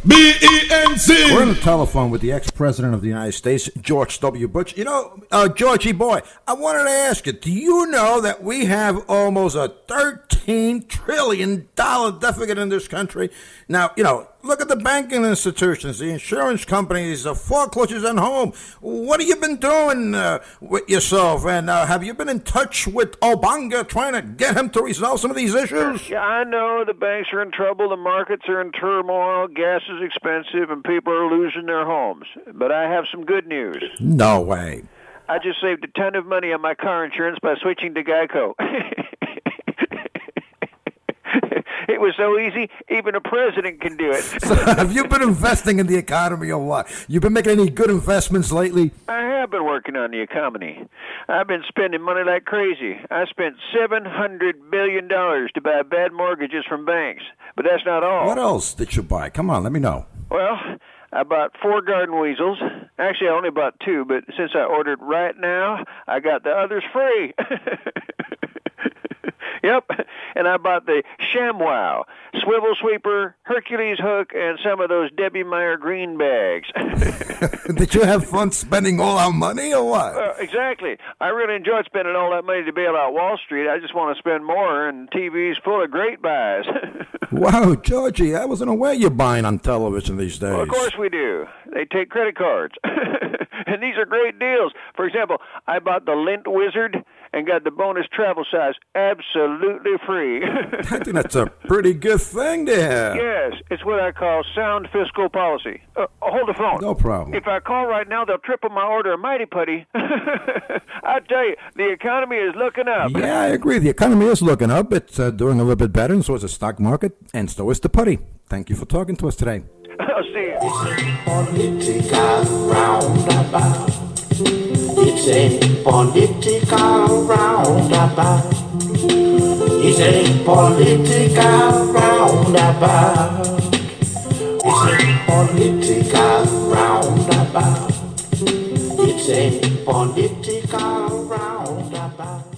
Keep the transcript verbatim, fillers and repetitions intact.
B E N C. We're on the telephone with the ex-president of the United States, George W. Bush. You know, uh, Georgie boy, I wanted to ask you, do you know that we have almost a thirteen trillion dollars deficit in this country? Now, you know, look at the banking institutions, the insurance companies, the foreclosures on home. What have you been doing uh, with yourself? And uh, have you been in touch with Obama trying to get him to resolve some of these issues? Yeah, I know the banks are in trouble, the markets are in turmoil, gas is expensive, and people are losing their homes. But I have some good news. No way. I just saved a ton of money on my car insurance by switching to Geico. It was so easy, even a president can do it. So have you been investing in the economy or what? You been making any good investments lately? I have been working on the economy. I've been spending money like crazy. I spent seven hundred billion dollars to buy bad mortgages from banks. But that's not all. What else did you buy? Come on, let me know. Well, I bought four garden weasels. Actually, I only bought two, but since I ordered right now, I got the others free. Yep, and I bought the ShamWow, Swivel Sweeper, Hercules Hook, and some of those Debbie Meyer green bags. Did you have fun spending all our money or what? Uh, exactly. I really enjoyed spending all that money to bail out Wall Street. I just want to spend more, and T V's full of great buys. Wow, Georgie, I wasn't aware you're buying on television these days. Well, of course we do. They take credit cards. And these are great deals. For example, I bought the Lint Wizard and got the bonus travel size absolutely free. I think that's a pretty good thing there. Yes, it's what I call sound fiscal policy. Uh, hold the phone. No problem. If I call right now, they'll triple my order of Mighty Putty. I tell you, the economy is looking up. Yeah, I agree. The economy is looking up. It's uh, doing a little bit better, and so is the stock market, and so is the putty. Thank you for talking to us today. I'll see you. It's a political roundabout. It's a political roundabout. It's a political roundabout. It's a political roundabout. It's a political roundabout.